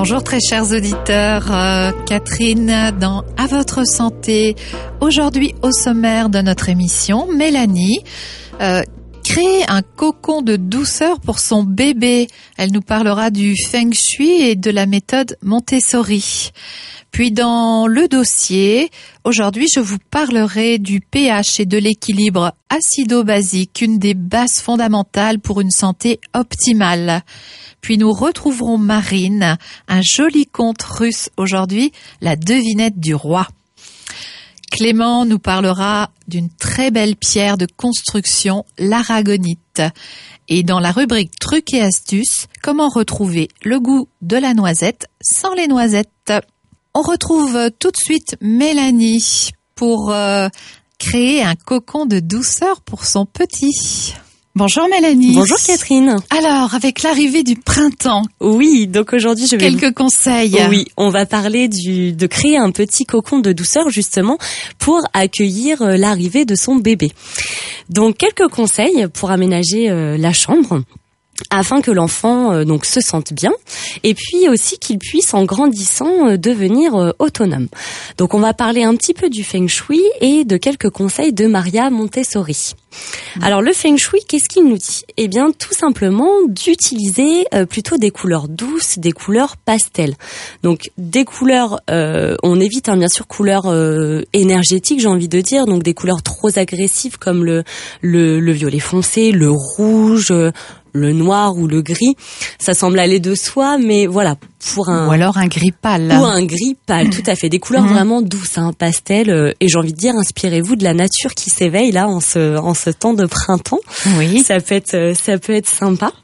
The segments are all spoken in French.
Bonjour très chers auditeurs, Catherine dans À votre santé. Aujourd'hui au sommaire de notre émission, Mélanie crée un cocon de douceur pour son bébé. Elle nous parlera du Feng Shui et de la méthode Montessori. Puis dans le dossier, aujourd'hui je vous parlerai du pH et de l'équilibre acido-basique, une des bases fondamentales pour une santé optimale. Puis nous retrouverons Marine, un joli conte russe aujourd'hui, la devinette du roi. Clément nous parlera d'une très belle pierre de construction, l'aragonite. Et dans la rubrique trucs et astuces, comment retrouver le goût de la noisette sans les noisettes. On retrouve tout de suite Mélanie pour créer un cocon de douceur pour son petit. Bonjour Mélanie. Bonjour Catherine. Alors, avec l'arrivée du printemps. Oui, donc aujourd'hui je vais... Quelques conseils. Oui, on va parler de créer un petit cocon de douceur justement pour accueillir l'arrivée de son bébé. Donc quelques conseils pour aménager la chambre, afin que l'enfant donc se sente bien et puis aussi qu'il puisse en grandissant devenir autonome. Donc on va parler un petit peu du Feng Shui et de quelques conseils de Maria Montessori. Alors le Feng Shui, qu'est-ce qu'il nous dit ? Eh bien tout simplement d'utiliser plutôt des couleurs douces, des couleurs pastel. Donc des couleurs, on évite bien sûr couleurs énergétiques, j'ai envie de dire, donc des couleurs trop agressives comme le violet foncé, le rouge, le noir ou le gris, ça semble aller de soi, mais voilà, pour un... Ou alors un gris pâle. Ou un gris pâle, tout à fait. Des couleurs vraiment douces, pastel, et j'ai envie de dire, inspirez-vous de la nature qui s'éveille là en ce temps de printemps. Oui. Ça peut être sympa.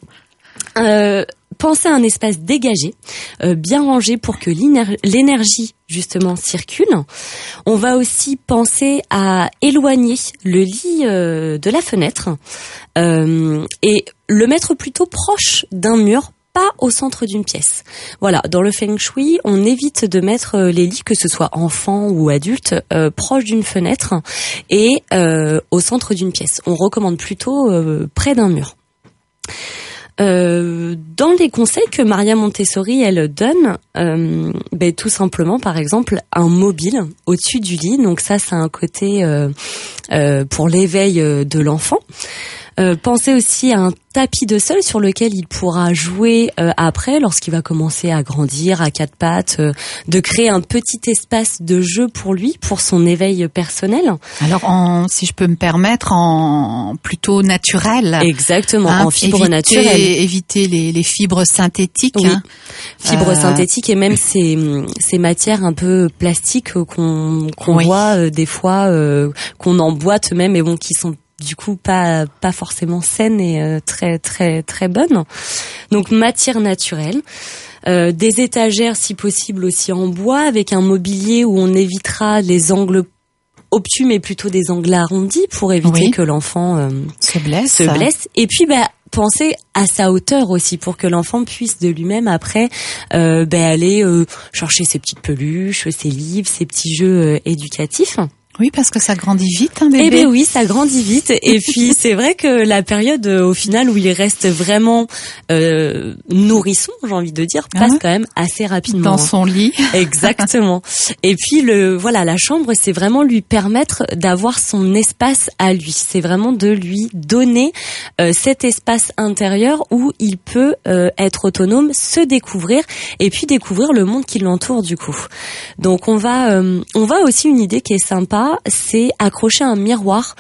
Pensez à un espace dégagé, bien rangé pour que l'énergie justement circule. On va aussi penser à éloigner le lit de la fenêtre et le mettre plutôt proche d'un mur, pas au centre d'une pièce. Voilà, dans le Feng Shui, on évite de mettre les lits, que ce soit enfants ou adultes, proche d'une fenêtre et au centre d'une pièce. On recommande plutôt près d'un mur. Dans les conseils que Maria Montessori elle donne, tout simplement par exemple un mobile au-dessus du lit. Donc ça c'est un côté pour l'éveil de l'enfant. Pensez aussi à un tapis de sol sur lequel il pourra jouer après, lorsqu'il va commencer à grandir à quatre pattes, de créer un petit espace de jeu pour lui, pour son éveil personnel. Alors, si je peux me permettre, en plutôt naturel. Exactement, en fibres naturelles. Éviter les fibres synthétiques. Oui. Fibres synthétiques et même ces matières un peu plastiques qu'on voit des fois, qu'on emboîte même, et bon, qui sont du coup pas forcément saine et très très très bonne. Donc matière naturelle, des étagères si possible aussi en bois, avec un mobilier où on évitera les angles obtus mais plutôt des angles arrondis pour éviter que l'enfant se blesse. Et puis pensez à sa hauteur aussi pour que l'enfant puisse de lui-même après aller chercher ses petites peluches, ses livres, ses petits jeux éducatifs. Oui, parce que ça grandit vite, un bébé. Eh bien oui, ça grandit vite. Et puis c'est vrai que la période au final où il reste vraiment nourrisson, j'ai envie de dire, passe quand même assez rapidement. Dans son lit. Exactement. Et puis la chambre, c'est vraiment lui permettre d'avoir son espace à lui. C'est vraiment de lui donner cet espace intérieur où il peut être autonome, se découvrir et puis découvrir le monde qui l'entoure du coup. Donc on va aussi, une idée qui est sympa, c'est accrocher un miroir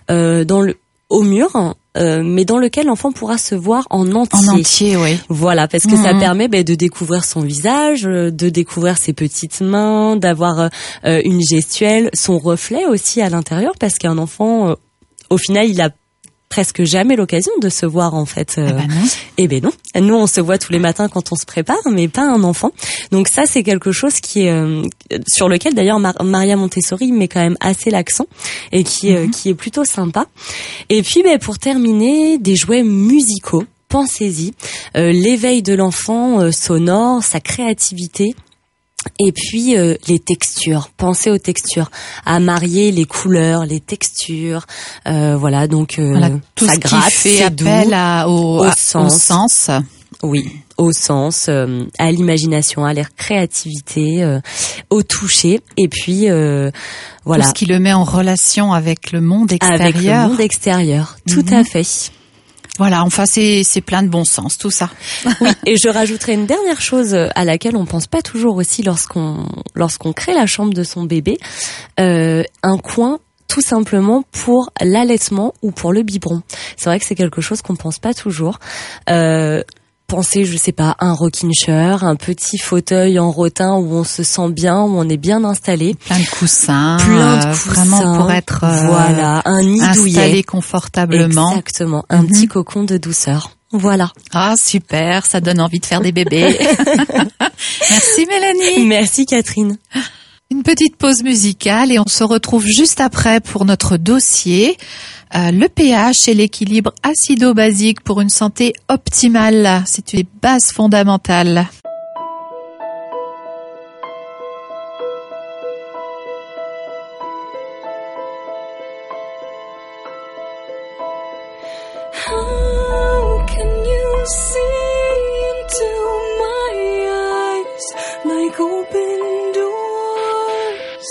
au mur, mais dans lequel l'enfant pourra se voir en entier. En entier, oui. Voilà, parce que ça permet de découvrir son visage, de découvrir ses petites mains, d'avoir une gestuelle, son reflet aussi à l'intérieur, parce qu'un enfant, au final, il a presque jamais l'occasion de se voir en fait. Eh ben non. Nous on se voit tous les matins quand on se prépare, mais pas un enfant. Donc ça c'est quelque chose qui est sur lequel d'ailleurs Maria Montessori met quand même assez l'accent et qui est plutôt sympa. Et puis pour terminer, des jouets musicaux. Pensez-y, l'éveil de l'enfant sonore, sa créativité. Et puis les textures, pensez aux textures, à marier les couleurs, les textures, voilà, donc tout ça ce gratte, qui fait c'est appel doux, au sens. Oui, au sens, à l'imagination, à la créativité, au toucher, et puis voilà. Tout ce qui le met en relation avec le monde extérieur. Avec le monde extérieur, tout à fait. Voilà, enfin c'est plein de bon sens tout ça. Oui, et je rajouterai une dernière chose à laquelle on pense pas toujours aussi lorsqu'on crée la chambre de son bébé, un coin tout simplement pour l'allaitement ou pour le biberon. C'est vrai que c'est quelque chose qu'on pense pas toujours. Pensez, je sais pas, un rocking chair, un petit fauteuil en rotin où on se sent bien, où on est bien installé. Plein de coussins. Vraiment pour être voilà, un nid douillet. Installé confortablement. Exactement, un petit cocon de douceur. Voilà. Ah, super, ça donne envie de faire des bébés. Merci Mélanie. Merci Catherine. Une petite pause musicale et on se retrouve juste après pour notre dossier. Le pH et l'équilibre acido-basique pour une santé optimale. C'est une base fondamentale. How can you see into my eyes like open doors,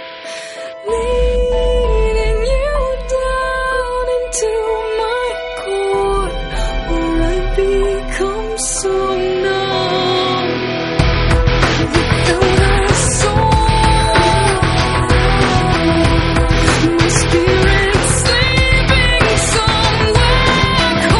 leading you down into my core, where I become so numb without a soul. My spirit sleeping somewhere.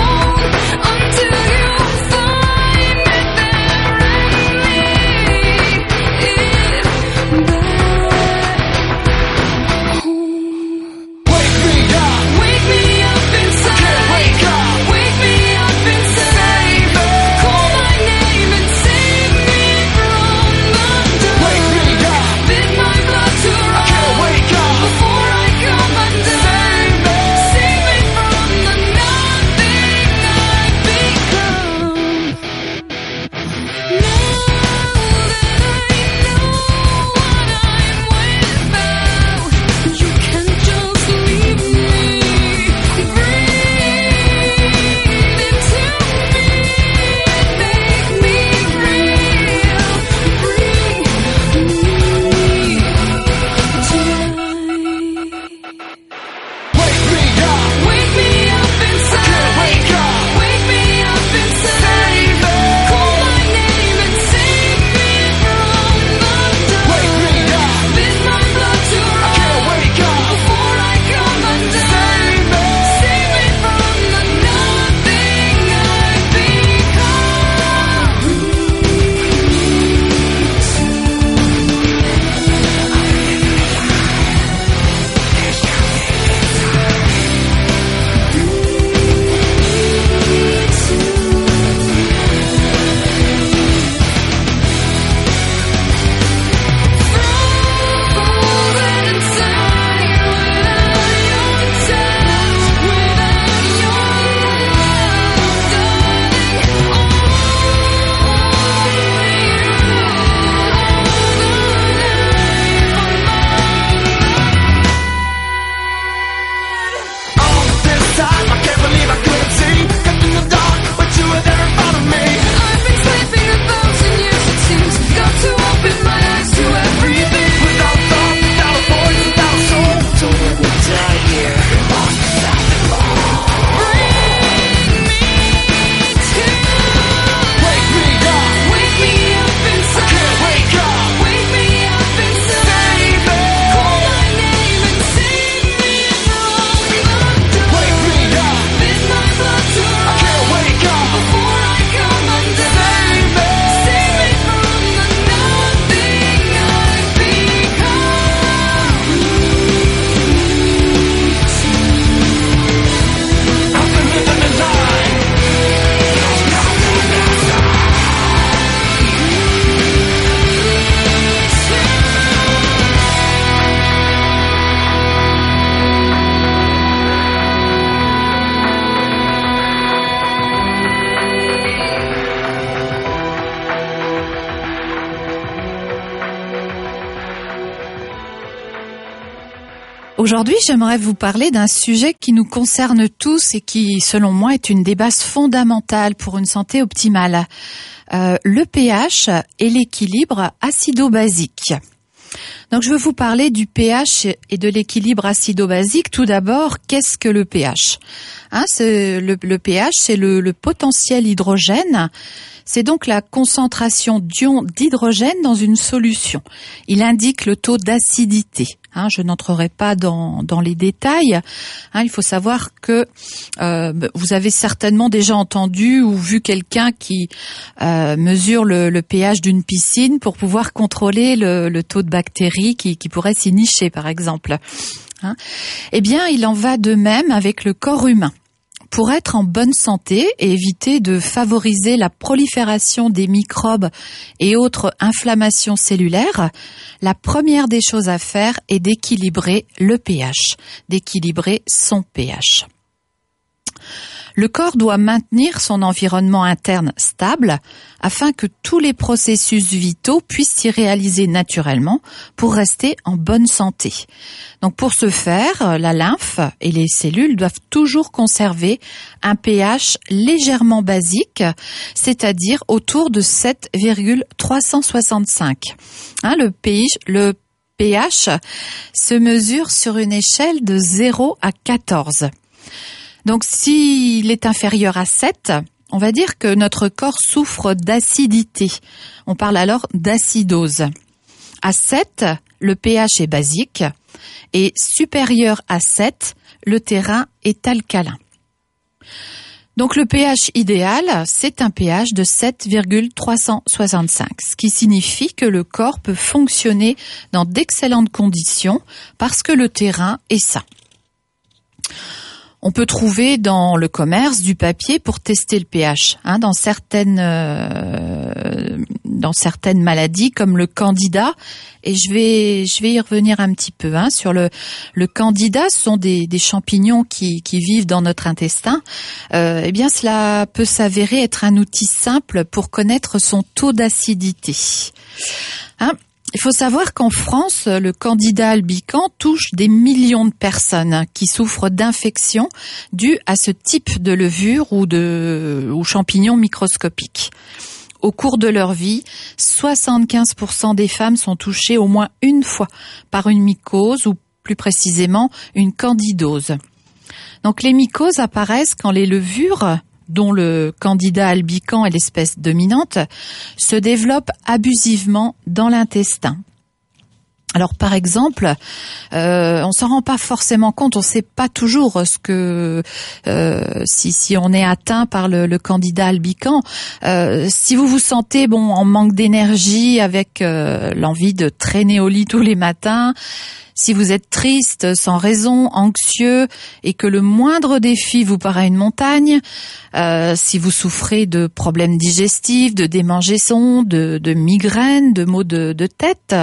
Aujourd'hui, j'aimerais vous parler d'un sujet qui nous concerne tous et qui, selon moi, est une des bases fondamentales pour une santé optimale. Le pH et l'équilibre acido-basique. Donc, je veux vous parler du pH et de l'équilibre acido-basique. Tout d'abord, qu'est-ce que le pH ? Le pH, c'est le potentiel hydrogène. C'est donc la concentration d'ions d'hydrogène dans une solution. Il indique le taux d'acidité. Je n'entrerai pas dans les détails. Il faut savoir que vous avez certainement déjà entendu ou vu quelqu'un qui mesure le pH d'une piscine pour pouvoir contrôler le taux de bactéries qui pourraient s'y nicher, par exemple. Eh bien, il en va de même avec le corps humain. Pour être en bonne santé et éviter de favoriser la prolifération des microbes et autres inflammations cellulaires, la première des choses à faire est d'équilibrer le pH, d'équilibrer son pH. Le corps doit maintenir son environnement interne stable afin que tous les processus vitaux puissent s'y réaliser naturellement pour rester en bonne santé. Donc pour ce faire, la lymphe et les cellules doivent toujours conserver un pH légèrement basique, c'est-à-dire autour de 7,365. Le pH se mesure sur une échelle de 0 à 14. Donc, s'il est inférieur à 7, on va dire que notre corps souffre d'acidité. On parle alors d'acidose. À 7, le pH est basique et supérieur à 7, le terrain est alcalin. Donc, le pH idéal, c'est un pH de 7,365, ce qui signifie que le corps peut fonctionner dans d'excellentes conditions parce que le terrain est sain. On peut trouver dans le commerce du papier pour tester le pH. Dans certaines maladies comme le candida, et je vais y revenir un petit peu sur le candida. Ce sont des champignons qui vivent dans notre intestin. Eh bien, cela peut s'avérer être un outil simple pour connaître son taux d'acidité. Il faut savoir qu'en France, le candida albicans touche des millions de personnes qui souffrent d'infections dues à ce type de levure ou champignons microscopiques. Au cours de leur vie, 75% des femmes sont touchées au moins une fois par une mycose ou plus précisément une candidose. Donc les mycoses apparaissent quand les levures, dont le candida albicans est l'espèce dominante, se développe abusivement dans l'intestin. Alors par exemple, on s'en rend pas forcément compte, on sait pas toujours ce que si on est atteint par le candida albicans. Si vous vous sentez en manque d'énergie, avec l'envie de traîner au lit tous les matins, si vous êtes triste, sans raison, anxieux et que le moindre défi vous paraît une montagne, si vous souffrez de problèmes digestifs, de démangeaisons, de migraines, de maux de tête,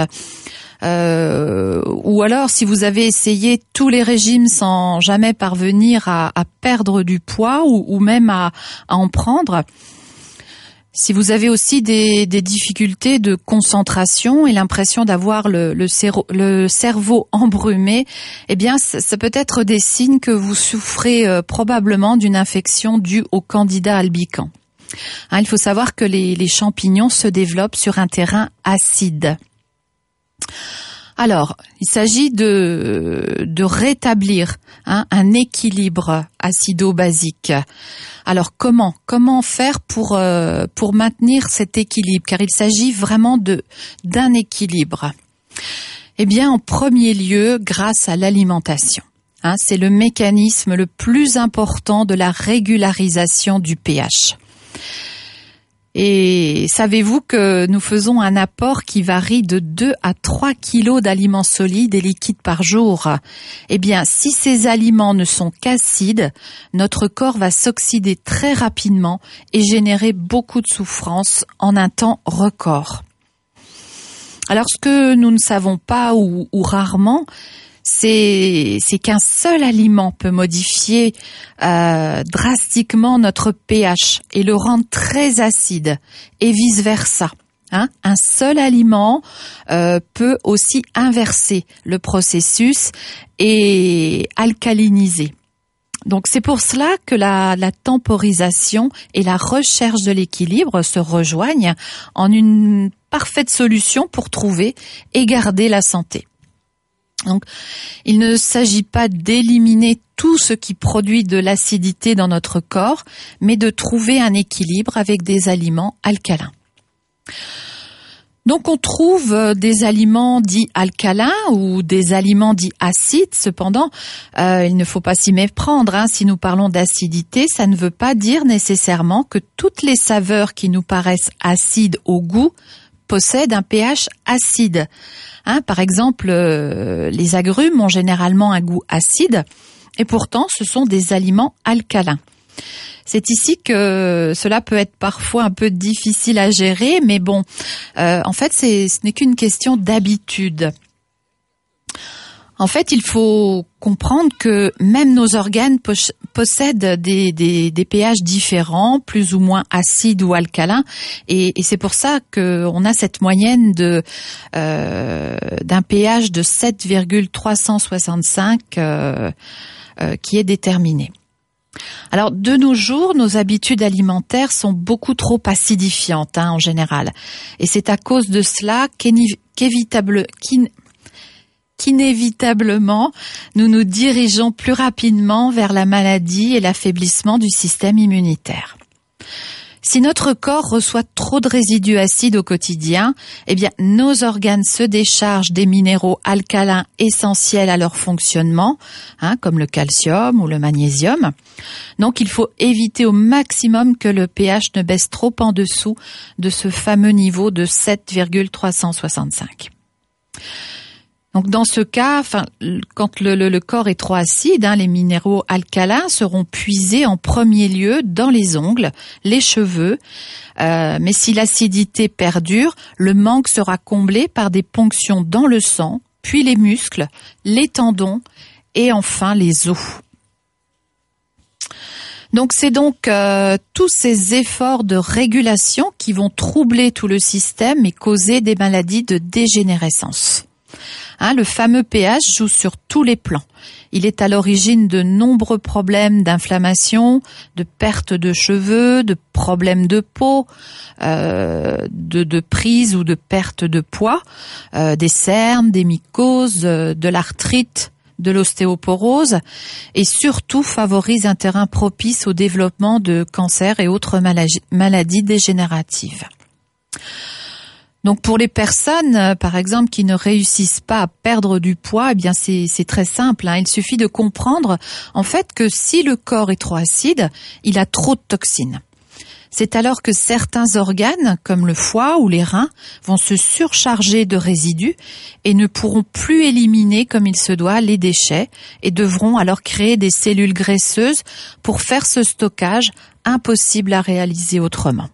ou alors si vous avez essayé tous les régimes sans jamais parvenir à perdre du poids ou même à en prendre. Si vous avez aussi des difficultés de concentration et l'impression d'avoir le cerveau embrumé, eh bien, ça peut être des signes que vous souffrez probablement d'une infection due au candida albicans. Il faut savoir que les champignons se développent sur un terrain acide. Alors, il s'agit de rétablir un équilibre acido-basique. Alors comment faire pour maintenir cet équilibre, car il s'agit vraiment d'un équilibre. Eh bien, en premier lieu, grâce à l'alimentation. C'est le mécanisme le plus important de la régularisation du pH. Et savez-vous que nous faisons un apport qui varie de 2 à 3 kilos d'aliments solides et liquides par jour? Eh bien, si ces aliments ne sont qu'acides, notre corps va s'oxyder très rapidement et générer beaucoup de souffrance en un temps record. Alors, ce que nous ne savons pas ou rarement, c'est qu'un seul aliment peut modifier drastiquement notre pH et le rendre très acide et vice-versa. Un seul aliment peut aussi inverser le processus et alcaliniser. Donc c'est pour cela que la temporisation et la recherche de l'équilibre se rejoignent en une parfaite solution pour trouver et garder la santé. Donc il ne s'agit pas d'éliminer tout ce qui produit de l'acidité dans notre corps, mais de trouver un équilibre avec des aliments alcalins. Donc on trouve des aliments dits alcalins ou des aliments dits acides. Cependant, il ne faut pas s'y méprendre. Si nous parlons d'acidité, ça ne veut pas dire nécessairement que toutes les saveurs qui nous paraissent acides au goût possèdent un pH acide. Par exemple, les agrumes ont généralement un goût acide et pourtant ce sont des aliments alcalins. C'est ici que cela peut être parfois un peu difficile à gérer, mais bon, en fait, ce n'est qu'une question d'habitude. En fait, il faut comprendre que même nos organes possèdent des pH différents, plus ou moins acides ou alcalins, et c'est pour ça qu'on a cette moyenne d'un pH de 7,365 qui est déterminée. Alors, de nos jours, nos habitudes alimentaires sont beaucoup trop acidifiantes en général. Et c'est à cause de cela qu'inévitablement, nous nous dirigeons plus rapidement vers la maladie et l'affaiblissement du système immunitaire. Si notre corps reçoit trop de résidus acides au quotidien, nos organes se déchargent des minéraux alcalins essentiels à leur fonctionnement, comme le calcium ou le magnésium. Donc, il faut éviter au maximum que le pH ne baisse trop en dessous de ce fameux niveau de 7,365. Donc dans ce cas, quand le corps est trop acide, les minéraux alcalins seront puisés en premier lieu dans les ongles, les cheveux. Mais si l'acidité perdure, le manque sera comblé par des ponctions dans le sang, puis les muscles, les tendons et enfin les os. Donc c'est tous ces efforts de régulation qui vont troubler tout le système et causer des maladies de dégénérescence. Le fameux pH joue sur tous les plans. Il est à l'origine de nombreux problèmes d'inflammation, de perte de cheveux, de problèmes de peau, de prise ou de perte de poids, des cernes, des mycoses, de l'arthrite, de l'ostéoporose et surtout favorise un terrain propice au développement de cancers et autres maladies dégénératives. Donc pour les personnes, par exemple, qui ne réussissent pas à perdre du poids, c'est très simple. Il suffit de comprendre en fait que si le corps est trop acide, il a trop de toxines. C'est alors que certains organes, comme le foie ou les reins, vont se surcharger de résidus et ne pourront plus éliminer comme il se doit les déchets et devront alors créer des cellules graisseuses pour faire ce stockage impossible à réaliser autrement.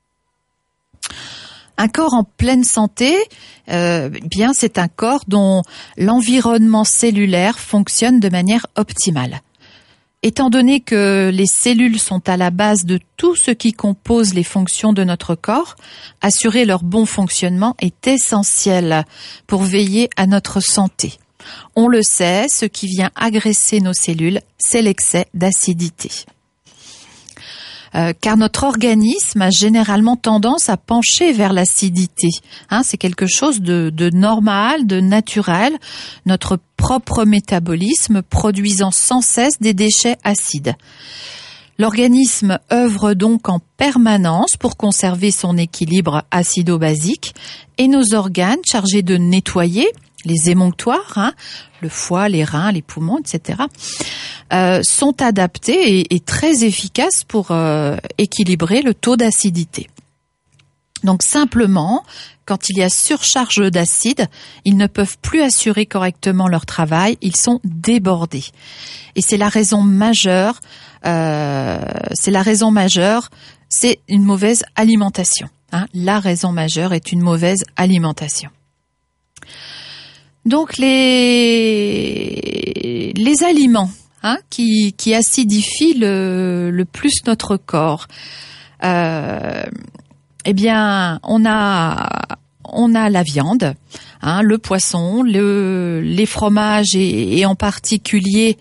Un corps en pleine santé, c'est un corps dont l'environnement cellulaire fonctionne de manière optimale. Étant donné que les cellules sont à la base de tout ce qui compose les fonctions de notre corps, assurer leur bon fonctionnement est essentiel pour veiller à notre santé. On le sait, ce qui vient agresser nos cellules, c'est l'excès d'acidité. Car notre organisme a généralement tendance à pencher vers l'acidité. C'est quelque chose de normal, de naturel, notre propre métabolisme produisant sans cesse des déchets acides. L'organisme œuvre donc en permanence pour conserver son équilibre acido-basique et nos organes chargés de nettoyer, les émonctoires, le foie, les reins, les poumons, etc., sont adaptés et très efficaces pour équilibrer le taux d'acidité. Donc simplement, quand il y a surcharge d'acide, ils ne peuvent plus assurer correctement leur travail, ils sont débordés. Et c'est la raison majeure, c'est une mauvaise alimentation. La raison majeure est une mauvaise alimentation. Donc les aliments qui acidifient le plus notre corps, eh bien, on a la viande, le poisson, les fromages et en particulier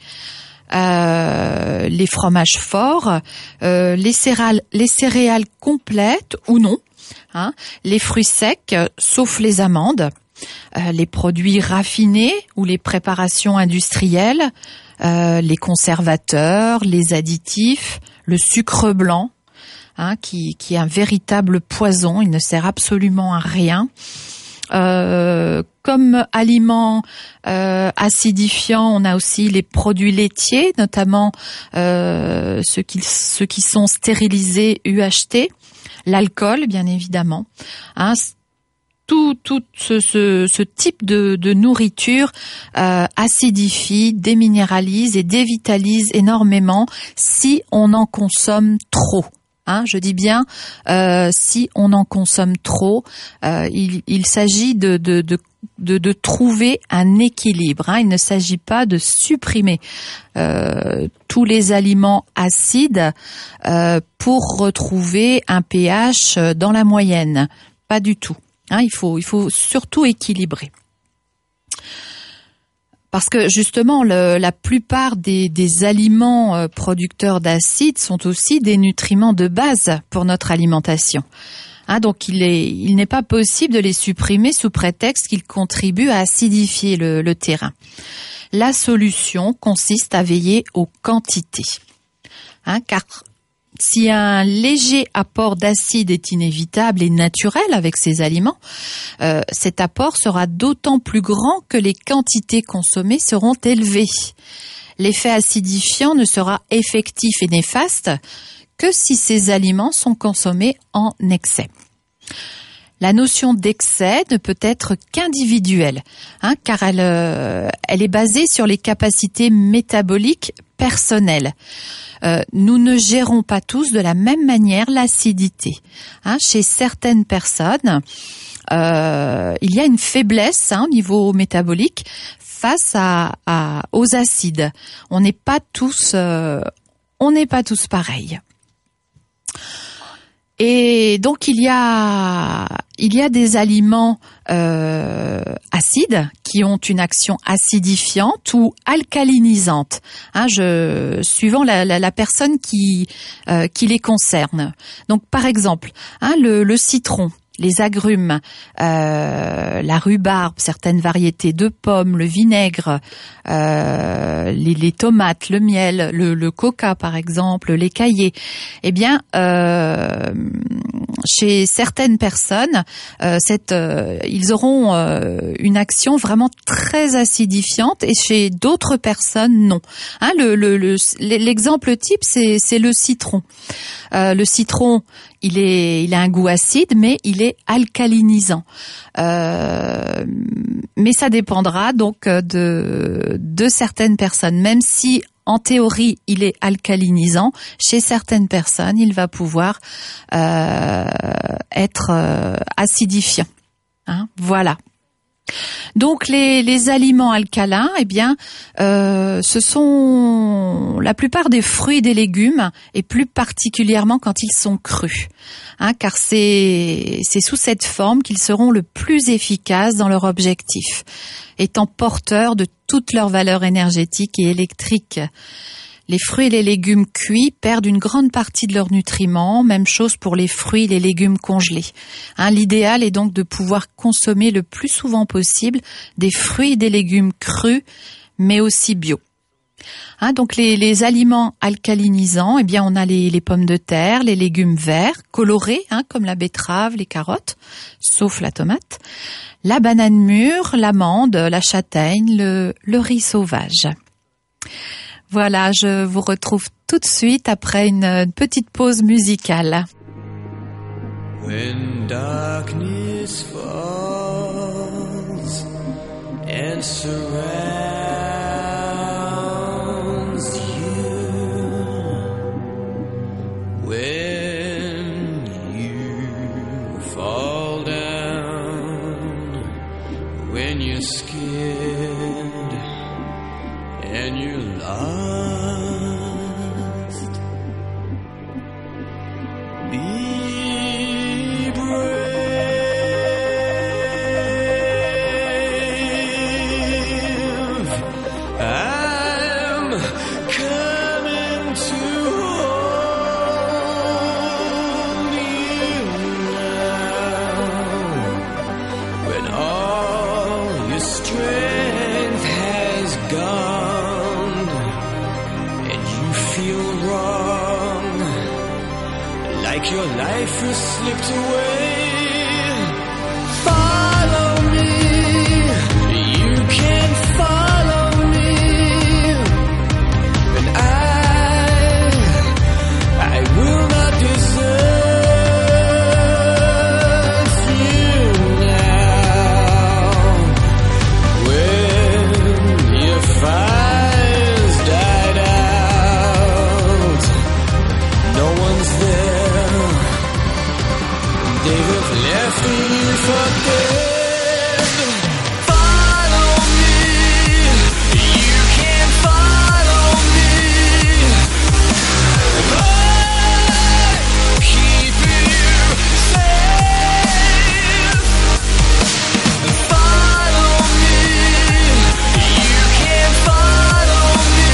les fromages forts, les céréales complètes ou non, les fruits secs, sauf les amandes, les produits raffinés ou les préparations industrielles, les conservateurs, les additifs, le sucre blanc, qui est un véritable poison, il ne sert absolument à rien. Comme aliments acidifiants, on a aussi les produits laitiers, notamment ceux qui sont stérilisés UHT, l'alcool bien évidemment. Tout ce type de nourriture acidifie, déminéralise et dévitalise énormément si on en consomme trop. Je dis bien si on en consomme trop, il s'agit de trouver un équilibre. Il ne s'agit pas de supprimer tous les aliments acides pour retrouver un pH dans la moyenne. Pas du tout. Il faut surtout équilibrer. Parce que justement, la plupart des aliments producteurs d'acides sont aussi des nutriments de base pour notre alimentation. Donc il n'est pas possible de les supprimer sous prétexte qu'ils contribuent à acidifier le terrain. La solution consiste à veiller aux quantités. Car si un léger apport d'acide est inévitable et naturel avec ces aliments, cet apport sera d'autant plus grand que les quantités consommées seront élevées. L'effet acidifiant ne sera effectif et néfaste que si ces aliments sont consommés en excès. La notion d'excès ne peut être qu'individuelle, car elle est basée sur les capacités métaboliques personnelles. Nous ne gérons pas tous de la même manière l'acidité. Chez certaines personnes, il y a une faiblesse au niveau métabolique face aux acides. On n'est pas tous pareils. Et donc il y a des aliments acides qui ont une action acidifiante ou alcalinisante, suivant la personne qui les concerne. Donc par exemple, le citron, les agrumes, la rhubarbe, certaines variétés de pommes, le vinaigre, les tomates, le miel, le coca par exemple, les caillés. Eh bien, chez certaines personnes, ils auront une action vraiment très acidifiante et chez d'autres personnes non. L'exemple type, c'est le citron. Le citron, il a un goût acide, mais il est alcalinisant. Mais ça dépendra donc de certaines personnes. Même si en théorie il est alcalinisant, chez certaines personnes il va pouvoir être acidifiant. Voilà. Donc les aliments alcalins, eh bien, ce sont la plupart des fruits et des légumes, et plus particulièrement quand ils sont crus, car c'est sous cette forme qu'ils seront le plus efficaces dans leur objectif, étant porteurs de toutes leurs valeurs énergétiques et électriques. Les fruits et les légumes cuits perdent une grande partie de leurs nutriments, même chose pour les fruits et les légumes congelés. L'idéal est donc de pouvoir consommer le plus souvent possible des fruits et des légumes crus, mais aussi bio. Donc les aliments alcalinisants, eh bien on a les pommes de terre, les légumes verts, colorés, comme la betterave, les carottes, sauf la tomate, la banane mûre, l'amande, la châtaigne, le riz sauvage. Voilà, je vous retrouve tout de suite après une petite pause musicale. When darkness falls and surrounds you, when you fall down, when you're scared and you're lost, be brave. like your life has slipped away. Follow me, you can follow me, and I will not desert you now. When your fire's died out, no one's there. They have left you for dead. Follow me, you can follow me. I'm keeping you safe. Follow me, you can follow me.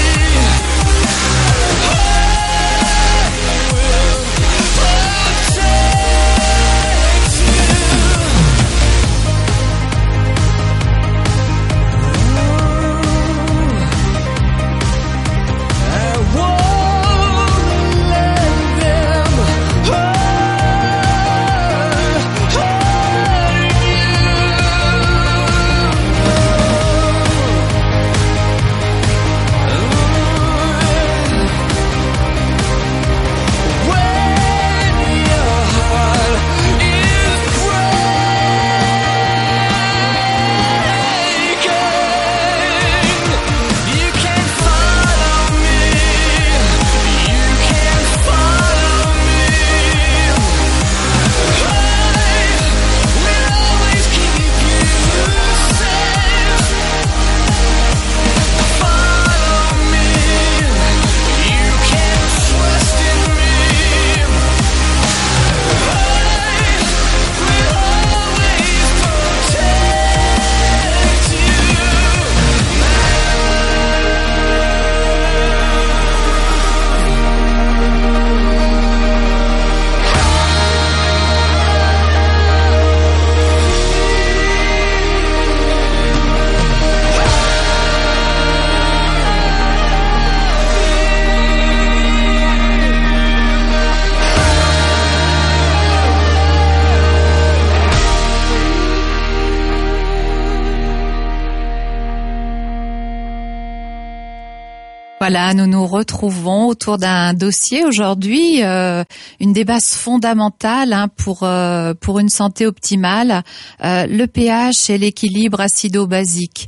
Voilà, nous nous retrouvons autour d'un dossier aujourd'hui, une des bases fondamentales pour une santé optimale, le pH et l'équilibre acido-basique.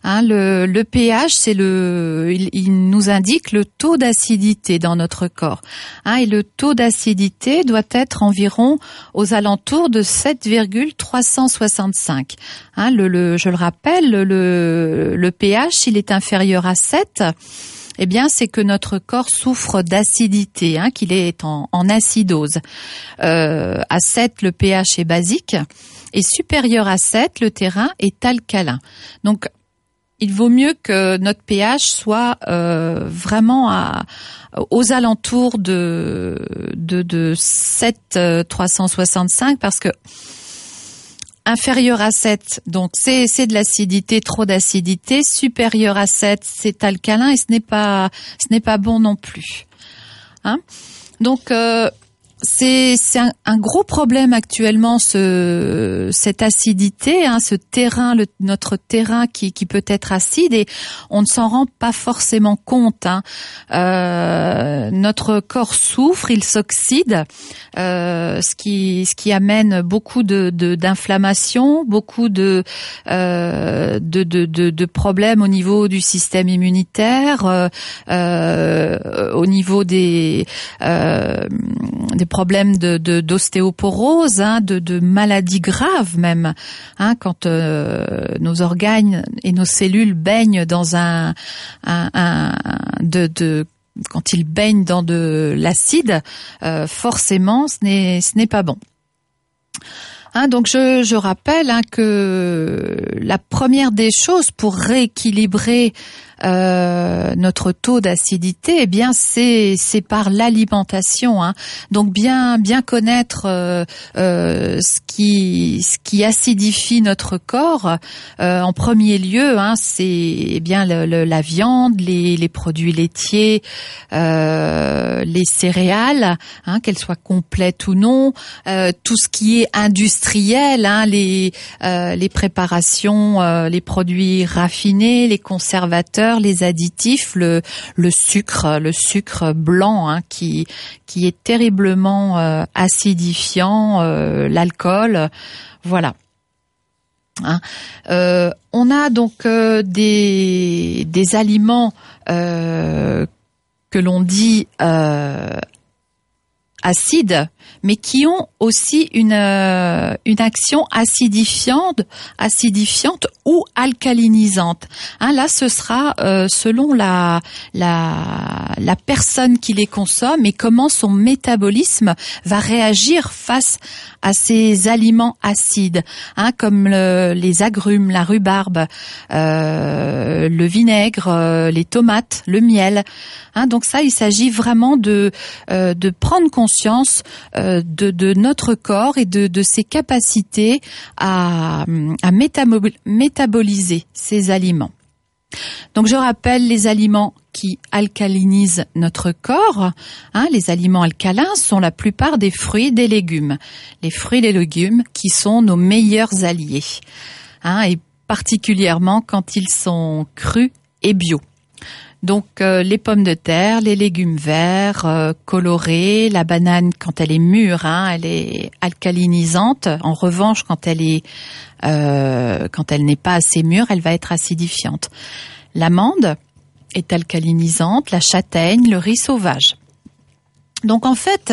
Le pH, c'est il nous indique le taux d'acidité dans notre corps. Et le taux d'acidité doit être environ aux alentours de 7,365. Je le rappelle, le pH, il est inférieur à 7. Eh bien, c'est que notre corps souffre d'acidité, qu'il est en acidose. À 7, le pH est basique, et supérieur à 7, le terrain est alcalin. Donc, il vaut mieux que notre pH soit vraiment aux alentours de 7,365, parce que inférieur à 7, donc c'est de l'acidité, trop d'acidité. Supérieur à 7, c'est alcalin, et ce n'est pas bon non plus. Donc c'est un gros problème actuellement, cette acidité, ce terrain, notre terrain qui peut être acide, et on ne s'en rend pas forcément compte. Notre corps souffre, il s'oxyde, ce qui amène beaucoup d'inflammation, beaucoup de problèmes au niveau du système immunitaire, au niveau des problèmes d'ostéoporose, de maladies graves même, quand nos organes et nos cellules baignent dans quand ils baignent dans de l'acide, forcément ce n'est pas bon. Donc je rappelle que la première des choses pour rééquilibrer notre taux d'acidité, eh bien c'est par l'alimentation. Donc bien connaître ce qui acidifie notre corps. En premier lieu, c'est bien la viande, les produits laitiers, les céréales, qu'elles soient complètes ou non, tout ce qui est industriel, les préparations, les produits raffinés, les conservateurs, les additifs, le sucre blanc qui est terriblement acidifiant, l'alcool, voilà. On a donc des aliments que l'on dit acides, mais qui ont aussi une action acidifiante ou alcalinisante. Là, ce sera selon la personne qui les consomme et comment son métabolisme va réagir face à ces aliments acides, comme les agrumes, la rhubarbe, le vinaigre, les tomates, le miel. Donc ça, il s'agit vraiment de prendre conscience de notre corps et de ses capacités à métaboliser ces aliments. Donc je rappelle les aliments qui alcalinisent notre corps. Les aliments alcalins sont la plupart des fruits et des légumes. Les fruits et les légumes qui sont nos meilleurs alliés. Et particulièrement quand ils sont crus et bio. Donc les pommes de terre, les légumes verts, colorés, la banane quand elle est mûre, elle est alcalinisante. En revanche, quand elle n'est pas assez mûre, elle va être acidifiante. L'amande est alcalinisante, la châtaigne, le riz sauvage. Donc en fait,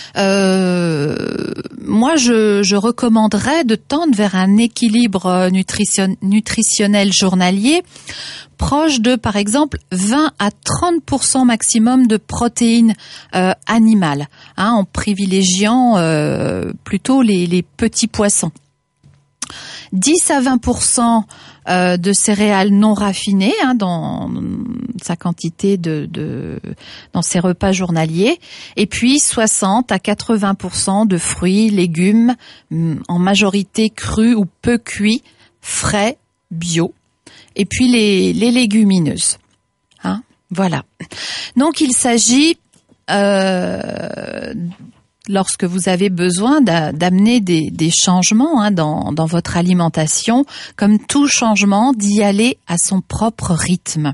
moi je recommanderais de tendre vers un équilibre nutritionnel journalier proche de, par exemple, 20 à 30% maximum de protéines animales, en privilégiant plutôt les petits poissons. 10 à 20% de céréales non raffinées dans sa quantité dans ses repas journaliers, et puis 60 à 80% de fruits, légumes, en majorité crus ou peu cuits, frais, bio, et puis les légumineuses. Voilà. Donc il s'agit lorsque vous avez besoin d'amener des changements dans votre alimentation, comme tout changement, d'y aller à son propre rythme.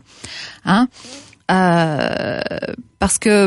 Parce que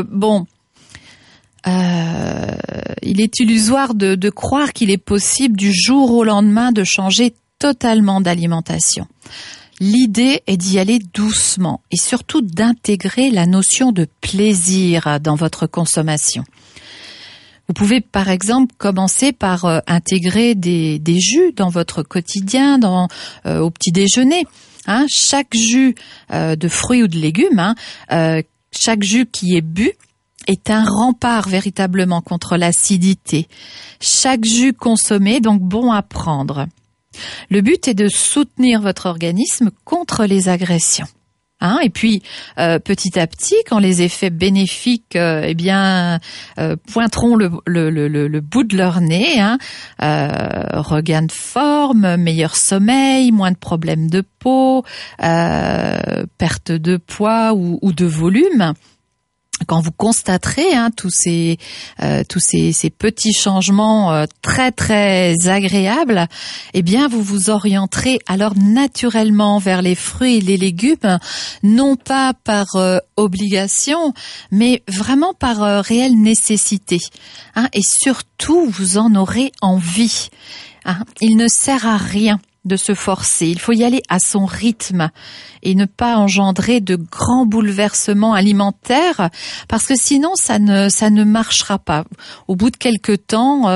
il est illusoire de croire qu'il est possible du jour au lendemain de changer totalement d'alimentation. L'idée est d'y aller doucement et surtout d'intégrer la notion de plaisir dans votre consommation. Vous pouvez par exemple commencer par intégrer des jus dans votre quotidien, au petit déjeuner. Chaque jus de fruits ou de légumes, chaque jus qui est bu est un rempart véritablement contre l'acidité. Chaque jus consommé, donc bon à prendre. Le but est de soutenir votre organisme contre les agressions. Et puis petit à petit, quand les effets bénéfiques pointeront le bout de leur nez, regain de forme, meilleur sommeil, moins de problèmes de peau, perte de poids ou de volume. Quand vous constaterez tous ces petits changements très très agréables, eh bien vous vous orienterez alors naturellement vers les fruits et les légumes, non pas par obligation, mais vraiment par réelle nécessité. Et surtout, vous en aurez envie. Il ne sert à rien de se forcer. Il faut y aller à son rythme et ne pas engendrer de grands bouleversements alimentaires, parce que sinon ça ne marchera pas. Au bout de quelque temps,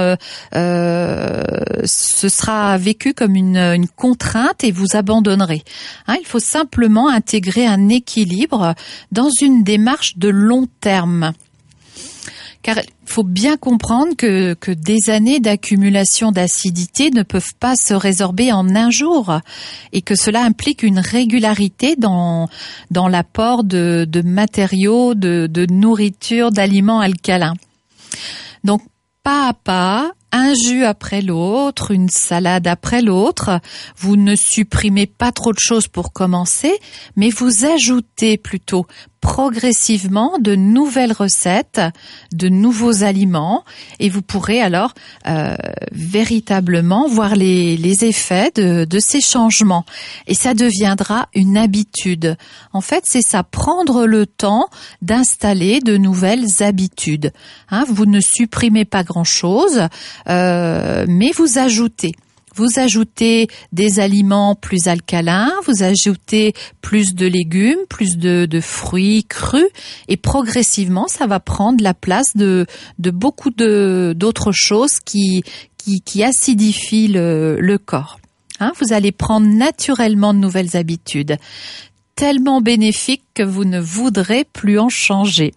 ce sera vécu comme une contrainte et vous abandonnerez. Il faut simplement intégrer un équilibre dans une démarche de long terme. car il faut bien comprendre que des années d'accumulation d'acidité ne peuvent pas se résorber en un jour et que cela implique une régularité dans l'apport de matériaux, de nourriture, d'aliments alcalins. Donc, pas à pas, un jus après l'autre, une salade après l'autre. Vous ne supprimez pas trop de choses pour commencer, mais vous ajoutez plutôt progressivement de nouvelles recettes, de nouveaux aliments, et vous pourrez alors véritablement voir les effets de ces changements. Et ça deviendra une habitude. En fait, c'est ça, prendre le temps d'installer de nouvelles habitudes. Hein, vous ne supprimez pas grand-chose, mais vous ajoutez. Vous ajoutez des aliments plus alcalins, vous ajoutez plus de légumes, plus de fruits crus, et progressivement, ça va prendre la place de beaucoup d'autres choses qui acidifient le corps. Hein, vous allez prendre naturellement de nouvelles habitudes, tellement bénéfiques que vous ne voudrez plus en changer.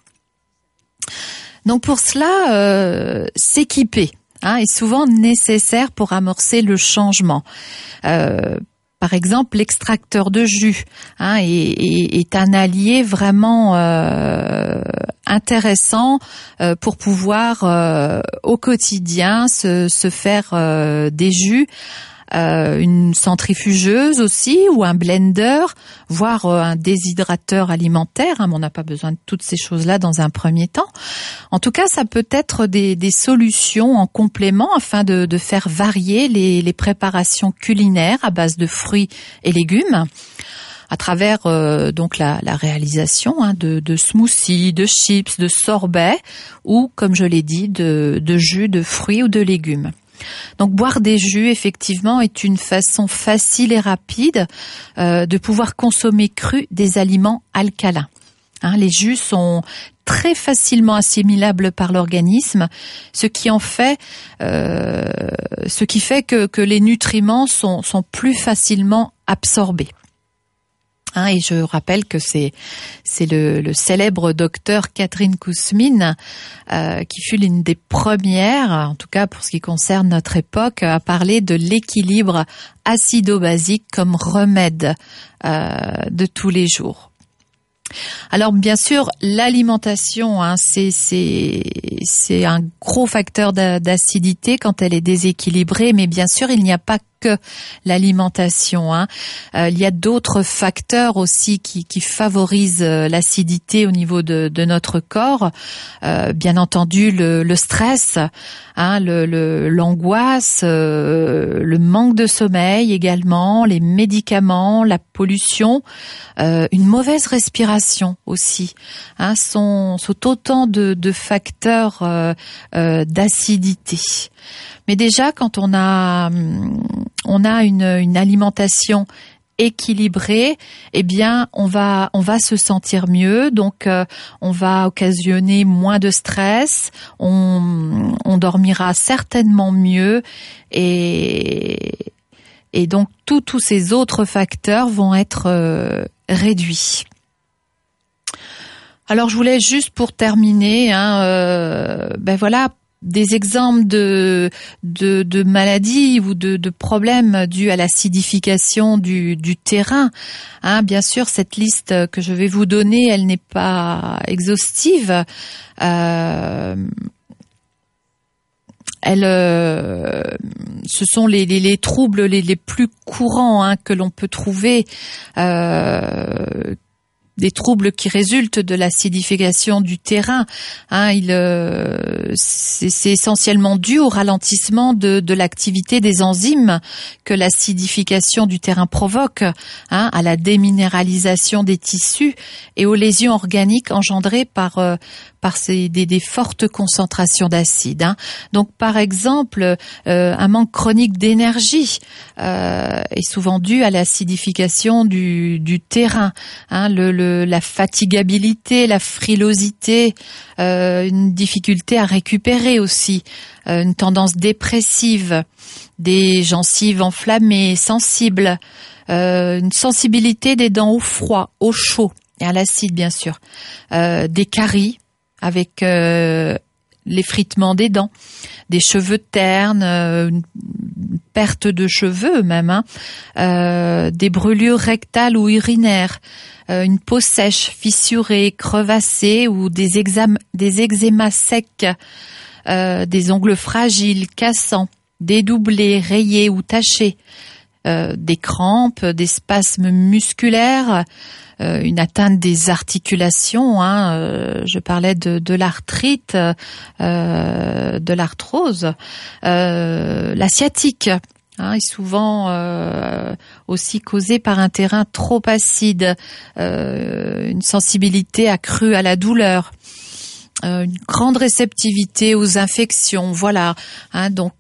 Donc pour cela, s'équiper est souvent nécessaire pour amorcer le changement. Par exemple, l'extracteur de jus est un allié vraiment intéressant pour pouvoir au quotidien se faire des jus. Une centrifugeuse aussi ou un blender, voire un déshydrateur alimentaire. On n'a pas besoin de toutes ces choses-là dans un premier temps. En tout cas, ça peut être des solutions en complément afin de faire varier les préparations culinaires à base de fruits et légumes à travers donc la réalisation de smoothies, de chips, de sorbets ou, comme je l'ai dit, de jus de fruits ou de légumes. Donc boire des jus, effectivement, est une façon facile et rapide de pouvoir consommer cru des aliments alcalins. Les jus sont très facilement assimilables par l'organisme, ce qui fait que les nutriments sont plus facilement absorbés. Et je rappelle que c'est le célèbre docteur Catherine Kouzmine qui fut l'une des premières, en tout cas pour ce qui concerne notre époque, à parler de l'équilibre acido-basique comme remède de tous les jours. Alors bien sûr, l'alimentation, c'est un gros facteur d'acidité quand elle est déséquilibrée, mais bien sûr, il n'y a pas que l'alimentation. Il y a d'autres facteurs aussi qui favorisent l'acidité au niveau de notre corps. Bien entendu, le stress, l'angoisse, le manque de sommeil également, les médicaments, la pollution, une mauvaise respiration aussi, sont autant de facteurs d'acidité. Mais déjà, quand on a une alimentation équilibrée, eh bien, on va se sentir mieux. Donc, on va occasionner moins de stress. On dormira certainement mieux et donc tous ces autres facteurs vont être réduits. Alors, je voulais juste pour terminer, des exemples de maladies ou de problèmes dus à l'acidification du terrain. Bien sûr, cette liste que je vais vous donner, elle n'est pas exhaustive. Ce sont les troubles les plus courants que l'on peut trouver. Des troubles qui résultent de l'acidification du terrain. C'est essentiellement dû au ralentissement de l'activité des enzymes que l'acidification du terrain provoque, à la déminéralisation des tissus et aux lésions organiques engendrées par des fortes concentrations d'acide. Donc, par exemple, un manque chronique d'énergie est souvent dû à l'acidification du terrain. La fatigabilité, la frilosité, une difficulté à récupérer aussi, une tendance dépressive, des gencives enflammées, sensibles, une sensibilité des dents au froid, au chaud et à l'acide bien sûr, des caries avec l'effritement des dents, des cheveux ternes, une perte de cheveux même, des brûlures rectales ou urinaires, une peau sèche, fissurée, crevassée ou des eczémas secs, des ongles fragiles, cassants, dédoublés, rayés ou tachés, des crampes, des spasmes musculaires, une atteinte des articulations, je parlais de l'arthrite, de l'arthrose, la sciatique, est souvent aussi causée par un terrain trop acide, une sensibilité accrue à la douleur, une grande réceptivité aux infections, voilà. Donc,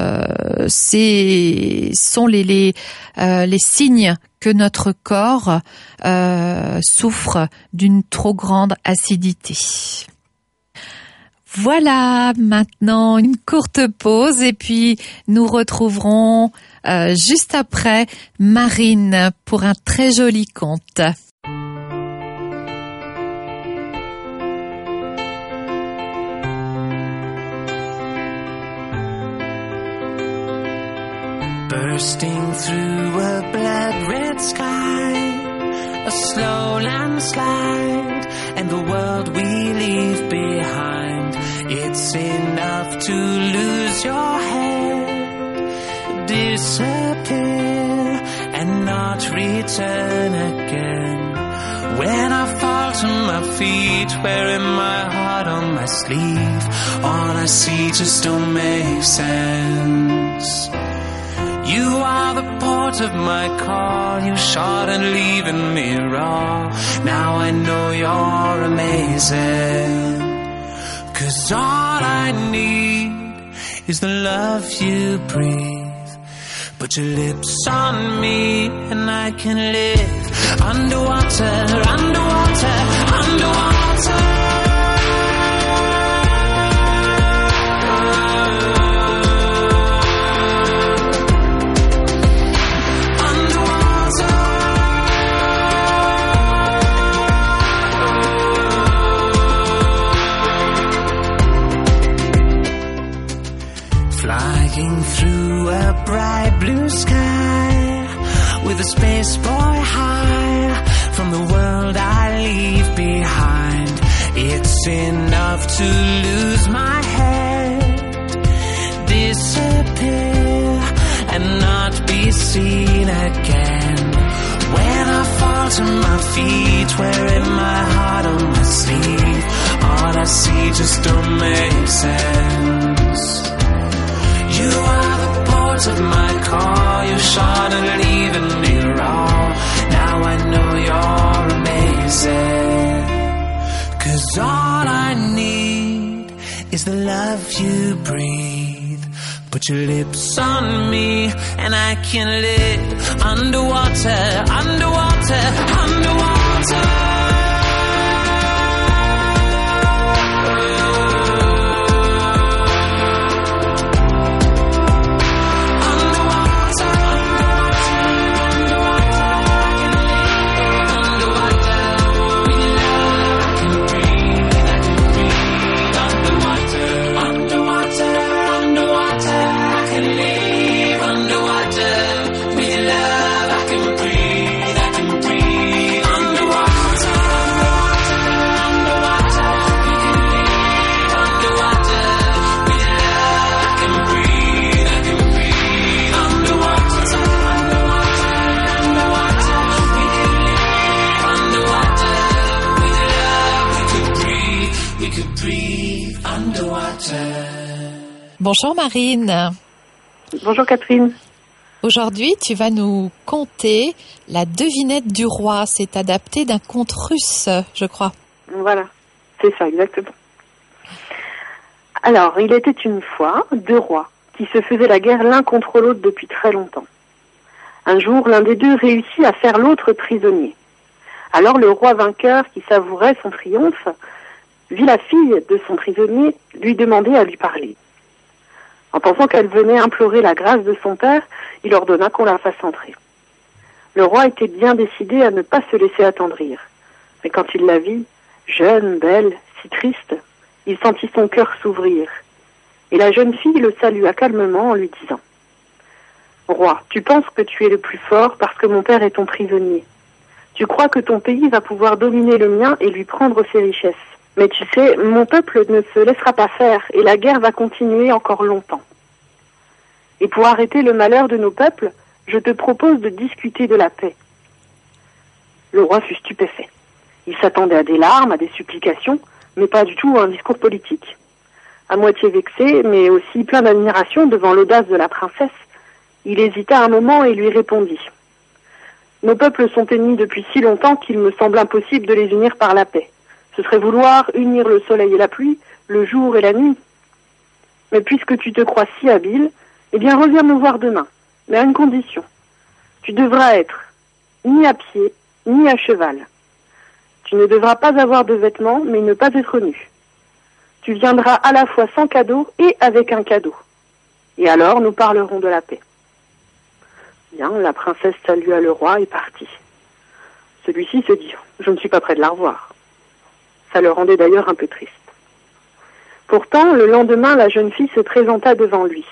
sont les signes que notre corps souffre d'une trop grande acidité. Voilà, maintenant une courte pause et puis nous retrouverons juste après Marine pour un très joli conte. Bursting through a blood-red sky, a slow landslide, and the world we leave behind. It's enough to lose your head, disappear, and not return again. When I fall to my feet, wearing my heart on my sleeve, all I see just don't make sense. You are the port of my call, you shot and leaving me raw. Now I know you're amazing. 'Cause all I need is the love you breathe. Put your lips on me and I can live underwater, underwater, underwater. Through a bright blue sky, with a space boy high, from the world I leave behind. It's enough to lose my head, disappear, and not be seen again. When I fall to my feet, wearing my heart on my sleeve, all I see just don't make sense. You are the port of my call, you shot and leaving me raw. Now I know you're amazing. 'Cause all I need is the love you breathe. Put your lips on me and I can live underwater, underwater, underwater. Bonjour Marine. Bonjour Catherine. Aujourd'hui, tu vas nous conter La devinette du roi. C'est adapté d'un conte russe, je crois. Voilà, c'est ça, exactement. Alors, il était une fois 2 rois qui se faisaient la guerre l'un contre l'autre depuis très longtemps. Un jour, l'un des deux réussit à faire l'autre prisonnier. Alors le roi vainqueur, qui savourait son triomphe, vit la fille de son prisonnier lui demander à lui parler. En pensant qu'elle venait implorer la grâce de son père, il ordonna qu'on la fasse entrer. Le roi était bien décidé à ne pas se laisser attendrir. Mais quand il la vit, jeune, belle, si triste, Il sentit son cœur s'ouvrir. Et la jeune fille le salua calmement en lui disant « Roi, tu penses que tu es le plus fort parce que mon père est ton prisonnier. Tu crois que ton pays va pouvoir dominer le mien et lui prendre ses richesses. Mais tu sais, mon peuple ne se laissera pas faire et la guerre va continuer encore longtemps. Et pour arrêter le malheur de nos peuples, je te propose de discuter de la paix. » Le roi fut stupéfait. Il s'attendait à des larmes, à des supplications, mais pas du tout à un discours politique. À moitié vexé, mais aussi plein d'admiration devant l'audace de la princesse, il hésita un moment et lui répondit « Nos peuples sont ennemis depuis si longtemps qu'il me semble impossible de les unir par la paix. Ce serait vouloir unir le soleil et la pluie, le jour et la nuit. Mais puisque tu te crois si habile, eh bien reviens me voir demain, mais à une condition. Tu devras être ni à pied, ni à cheval. Tu ne devras pas avoir de vêtements, mais ne pas être nu. Tu viendras à la fois sans cadeau et avec un cadeau. Et alors nous parlerons de la paix. » Bien, la princesse salua le roi et partit. Celui-ci se dit « Je ne suis pas près de la revoir. » Ça le rendait d'ailleurs un peu triste. Pourtant, le lendemain, la jeune fille se présenta devant lui.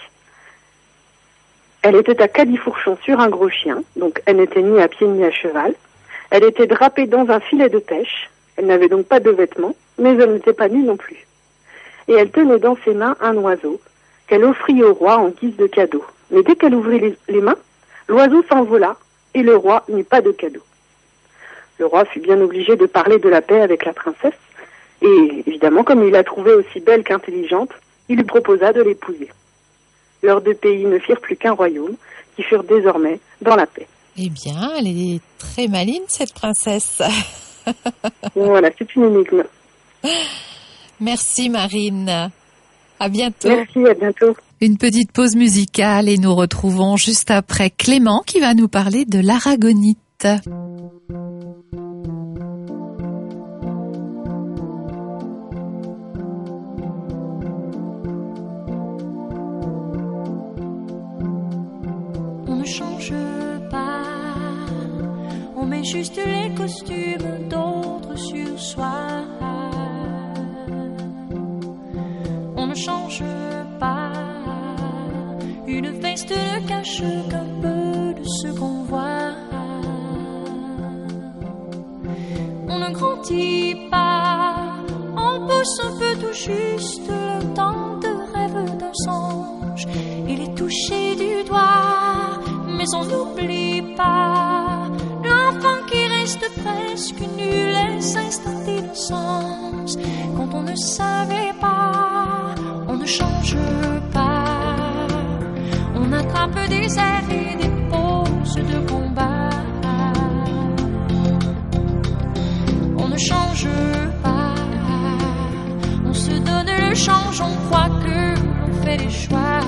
Elle était à califourchon sur un gros chien, donc elle n'était ni à pied ni à cheval. Elle était drapée dans un filet de pêche. Elle n'avait donc pas de vêtements, mais elle n'était pas nue non plus. Et elle tenait dans ses mains un oiseau qu'elle offrit au roi en guise de cadeau. Mais dès qu'elle ouvrit les mains, l'oiseau s'envola et le roi n'eut pas de cadeau. Le roi fut bien obligé de parler de la paix avec la princesse et, évidemment, comme il la trouvait aussi belle qu'intelligente, il lui proposa de l'épouser. Leurs deux pays ne firent plus qu'un royaume qui furent désormais dans la paix. Eh bien, elle est très maligne, cette princesse. Voilà, c'est une énigme. Merci Marine. À bientôt. Merci, à bientôt. Une petite pause musicale et nous retrouvons juste après Clément qui va nous parler de l'aragonite. On ne change pas, on met juste les costumes d'autres sur soi. On ne change pas, une veste ne cache qu'un peu de ce qu'on voit. On ne grandit pas, on pousse un peu tout juste le temps de rêve d'un songe. Il est touché du doigt, mais on n'oublie pas l'enfant qui reste presque nu, les instants d'innocence. Quand on ne savait pas, on ne change pas. On attrape des airs et des poses de combat. On ne change pas, on se donne le change, on croit que l'on fait des choix.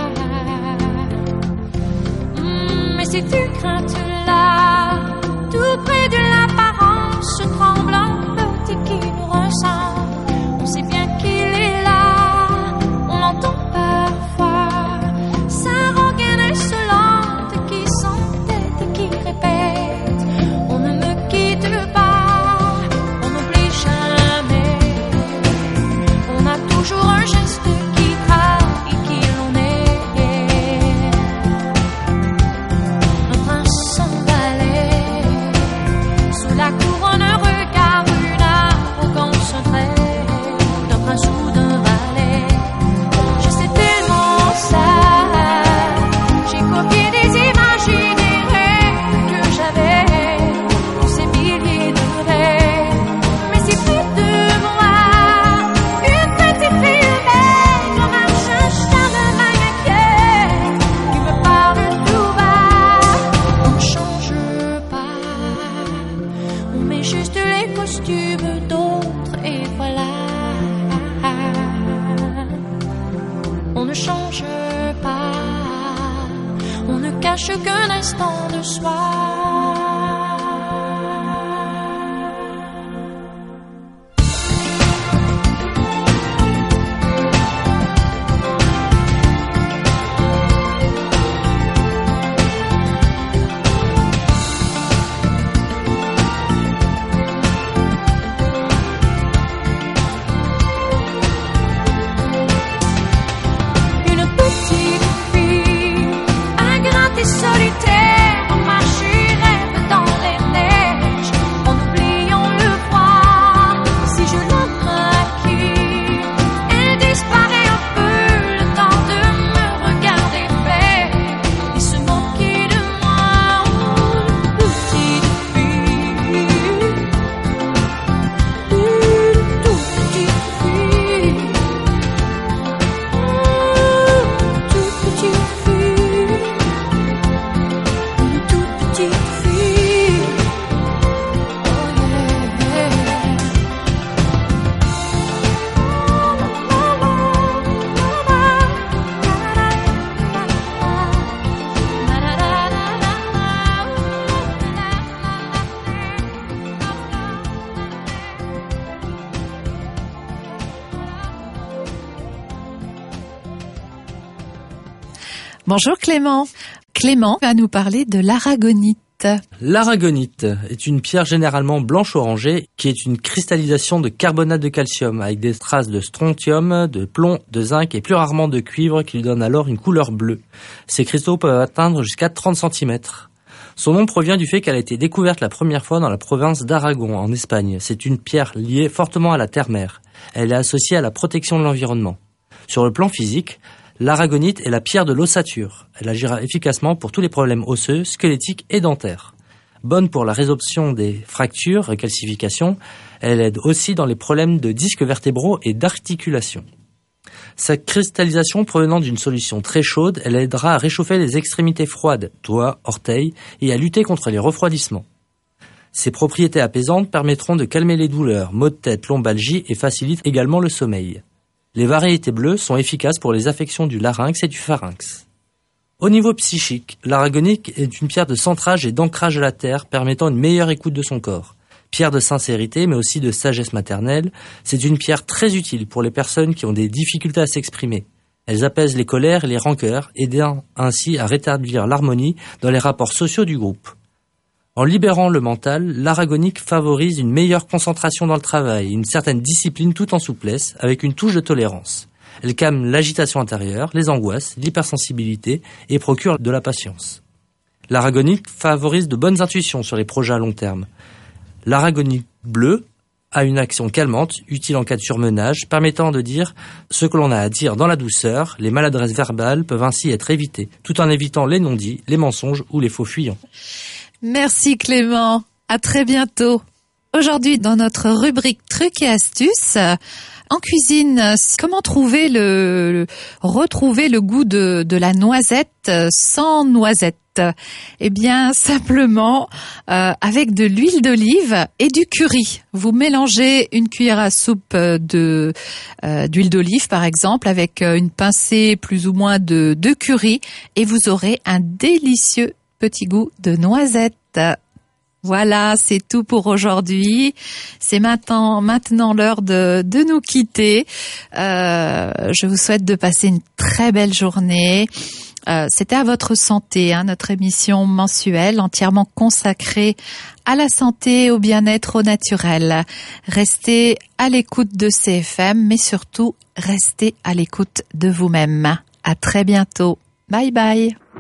Mais ces craintes-là, tout près de l'apparence tremblante qui nous ressemble, on sait bien qu'il est là, on l'entend parfois, sa rengaine insolente qui s'entête et qui répète, on ne me quitte pas, on n'oublie jamais, on a toujours un geste qui trahit qui l'on est. La couronne regarde une arrogance vraie d'un prince ou d'un valet. Je sais tellement ça, j'ai copié des images et des rêves que j'avais, tous ces milliers de rêves. Mais si près de moi, une petite fille humaine marche un charme inquiète, qui me parle tout bas, on ne change pas. On met juste les costumes d'autres et voilà. On ne change pas, on ne cache qu'un instant de soi. Bonjour Clément. Clément va nous parler de l'aragonite. L'aragonite est une pierre généralement blanche-orangée qui est une cristallisation de carbonate de calcium avec des traces de strontium, de plomb, de zinc et plus rarement de cuivre qui lui donnent alors une couleur bleue. Ces cristaux peuvent atteindre jusqu'à 30 cm. Son nom provient du fait qu'elle a été découverte la première fois dans la province d'Aragon en Espagne. C'est une pierre liée fortement à la terre-mère. Elle est associée à la protection de l'environnement. Sur le plan physique, l'aragonite est la pierre de l'ossature. Elle agira efficacement pour tous les problèmes osseux, squelettiques et dentaires. Bonne pour la résorption des fractures et calcifications, elle aide aussi dans les problèmes de disques vertébraux et d'articulation. Sa cristallisation provenant d'une solution très chaude, elle aidera à réchauffer les extrémités froides, doigts, orteils, et à lutter contre les refroidissements. Ses propriétés apaisantes permettront de calmer les douleurs, maux de tête, lombalgie et facilitent également le sommeil. Les variétés bleues sont efficaces pour les affections du larynx et du pharynx. Au niveau psychique, l'aragonite est une pierre de centrage et d'ancrage à la terre permettant une meilleure écoute de son corps. Pierre de sincérité mais aussi de sagesse maternelle, c'est une pierre très utile pour les personnes qui ont des difficultés à s'exprimer. Elles apaisent les colères et les rancœurs, aidant ainsi à rétablir l'harmonie dans les rapports sociaux du groupe. En libérant le mental, l'aragonite favorise une meilleure concentration dans le travail, une certaine discipline tout en souplesse, avec une touche de tolérance. Elle calme l'agitation intérieure, les angoisses, l'hypersensibilité et procure de la patience. L'aragonite favorise de bonnes intuitions sur les projets à long terme. L'aragonite bleue a une action calmante, utile en cas de surmenage, permettant de dire ce que l'on a à dire dans la douceur. Les maladresses verbales peuvent ainsi être évitées, tout en évitant les non-dits, les mensonges ou les faux fuyants. Merci Clément, à très bientôt. Aujourd'hui, dans notre rubrique trucs et astuces, en cuisine, comment retrouver le goût de la noisette sans noisette? Eh bien, simplement avec de l'huile d'olive et du curry. Vous mélangez une cuillère à soupe d'huile d'olive, par exemple, avec une pincée plus ou moins de curry, et vous aurez un délicieux petit goût de noisette. Voilà, c'est tout pour aujourd'hui. C'est maintenant l'heure de nous quitter. Je vous souhaite de passer une très belle journée. C'était à votre santé, notre émission mensuelle entièrement consacrée à la santé, au bien-être, au naturel. Restez à l'écoute de CFM, mais surtout, restez à l'écoute de vous-même. À très bientôt. Bye bye.